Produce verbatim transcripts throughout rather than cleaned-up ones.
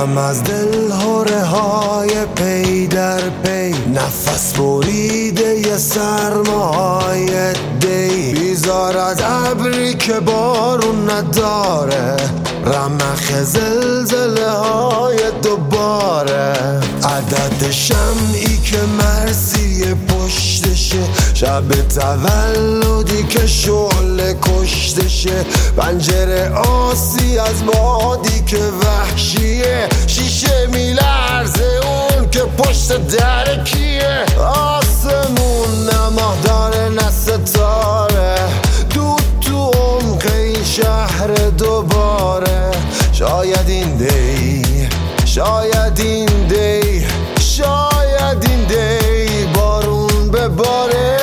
شدم از دل هره های پی در پی، نفس بریده ی سرمای دی، بیزار از ابری که بارون نداره، رمخ زلزله های دوباره، عدد شمعی که مرسی پشتشه، شب تولدی که شعله کشتشه، پنجره آسی از بادی که وحشیه، شیشه میلرزه اون که پشت در کیه، آسمون نماه داره نه ستاره، دود تو عمق این شهر دوباره، شاید این دی شاید این دی شاید این دی بارون بباره.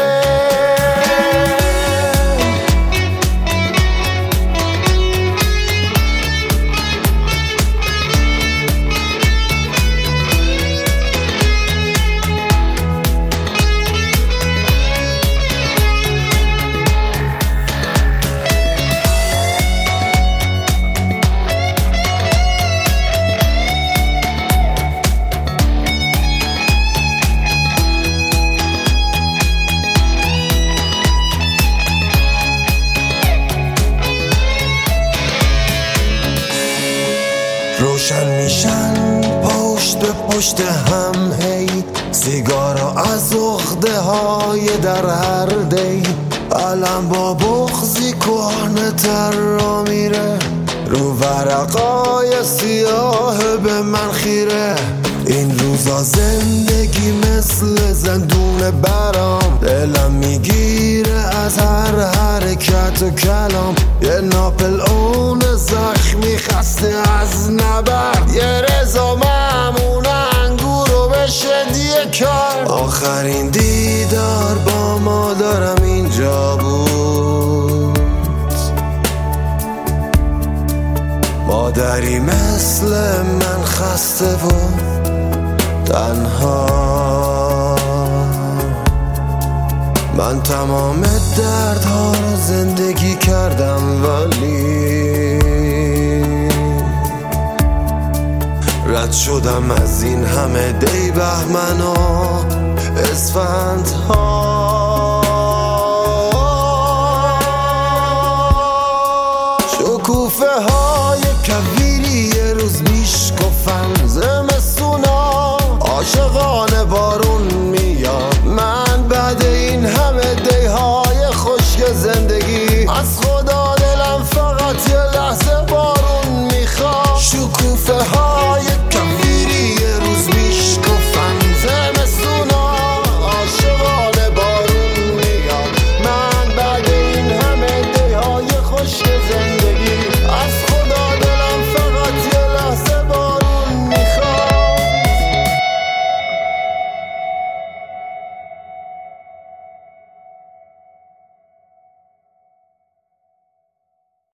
روشن میشن پشت به پشت هم هی، سیگارا از عقده های در هر دی، علم با بغضی کهنه تر را میره، رو ورقای سیاه به من خیره، این روزا زندگی مثل زندون برام، دلم میگیره از هر حرکت و کلام، یه ناپل اون زخمی خسته از نبرد، یه رضا ممون انگور رو بشه دیه کار، آخرین دیدار با مادرم اینجا بود، مادری مثل من خسته بود تنها، من تمام دردها رو زندگی کردم ولی رد شدم از این همه دی بهمن و اسفندها.